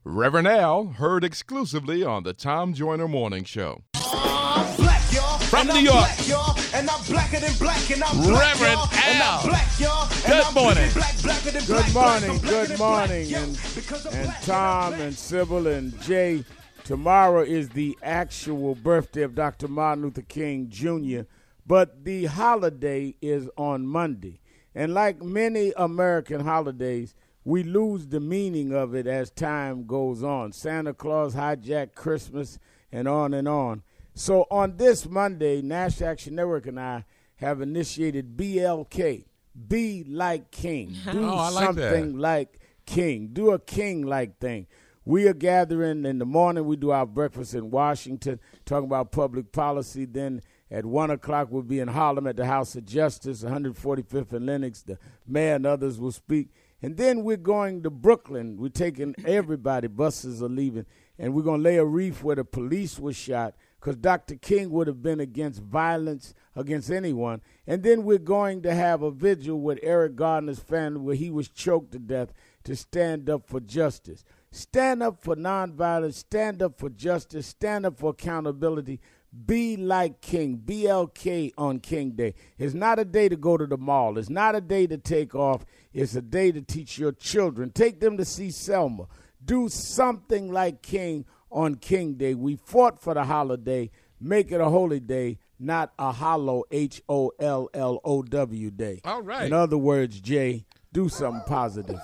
Reverend Al, heard exclusively on the Tom Joyner Morning Show. Black, y'all, From and New I'm York, black, y'all, and I'm blacker than black, and I'm black, Reverend y'all, and Al. I'm black, y'all, and Good I'm morning. blacker than Good black, morning, I'm blacker good than morning, black, and, yo, because I'm and black, Tom I'm and Sybil and Jay. Tomorrow is the actual birthday of Dr. Martin Luther King Jr., but the holiday is on Monday. And like many American holidays, we lose the meaning of it as time goes on. Santa Claus hijacked Christmas and on and on. So on this Monday, National Action Network and I have initiated BLK, Be Like King. Do I like something like King. Do a king-like thing. We are gathering in the morning. We do our breakfast in Washington, talking about public policy. Then at 1 o'clock, we'll be in Harlem at the House of Justice, 145th and Lenox. The mayor and others will speak. And then we're going to Brooklyn. We're taking everybody. Buses are leaving. And we're going to lay a wreath where the police was shot because Dr. King would have been against violence against anyone. And then we're going to have a vigil with Eric Gardner's family where he was choked to death to stand up for justice. Stand up for nonviolence. Stand up for justice. Stand up for accountability. Be like King, BLK on King Day. It's not a day to go to the mall. It's not a day to take off. It's a day to teach your children. Take them to see Selma. Do something like King on King Day. We fought for the holiday. Make it a holy day, not a hollow, HOLLOW day. All right. In other words, Jay, do something positive.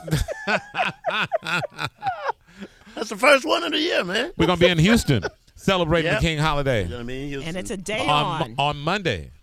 That's the first one of the year, man. We're going to be in Houston celebrating Yep. the King holiday You know what I mean? And it's a day on. on Monday.